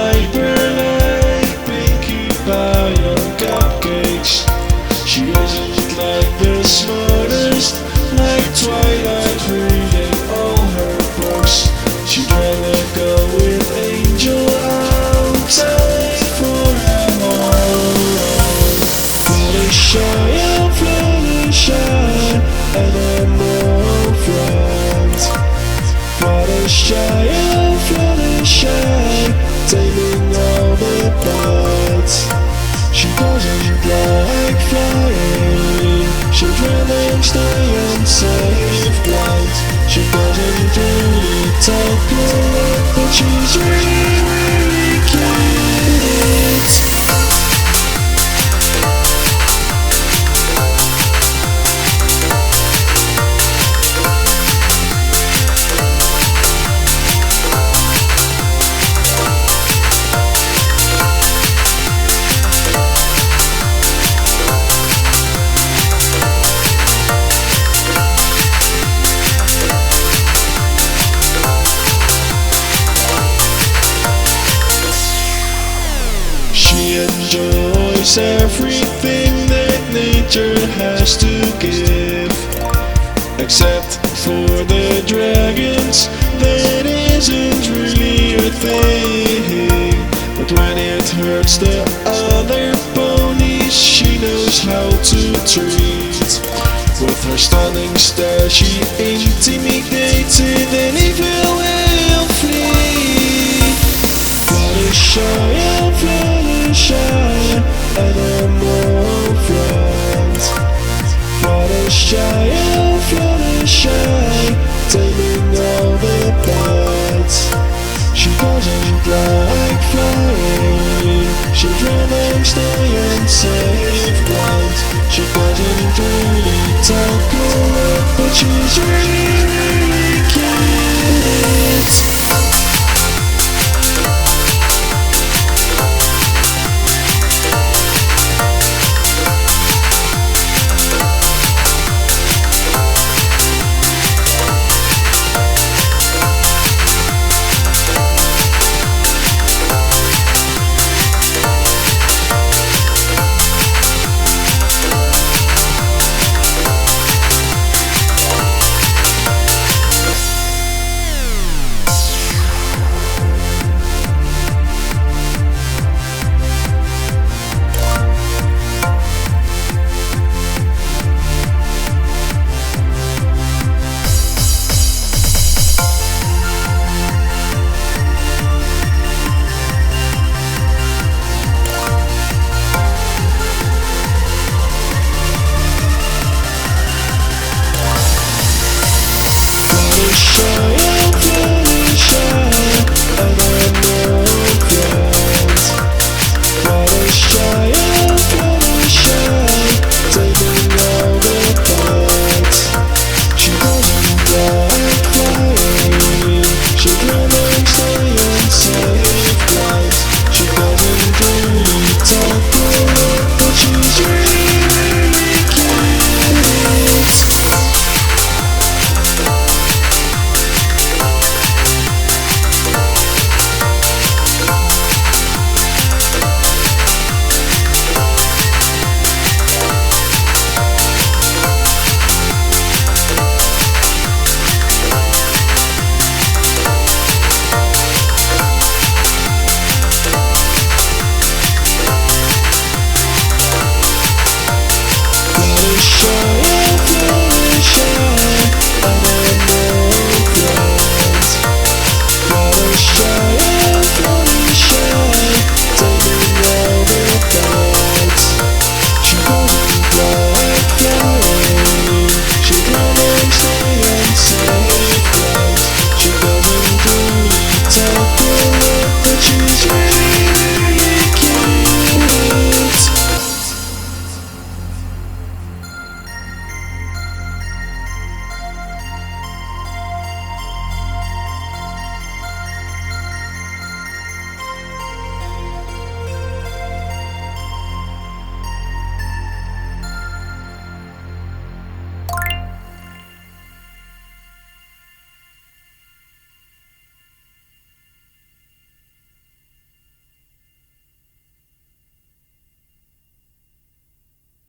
hyper like Pinkie Pie on cupcakes. She isn't like the smartest, like Twilight reading all her books. She'd rather go with Angel out telling for an all. Fluttershy, and I'm more friends. Fluttershy, taming all the buds. She doesn't like flying, she'd rather stay on safe flights. She doesn't really talk a lot, but she's really, really cute. She enjoys everything that nature has to give, except for the dragons, that isn't really a thing. But when it hurts the other ponies, she knows how to treat. With her stunning stare, she intimidates it, and evil will flee. Fluttershy, and I'm more friends. Fluttershy, taming all the buds. She doesn't like flying, she'd rather stay on safe ground. She doesn't really talk a lot, but she's really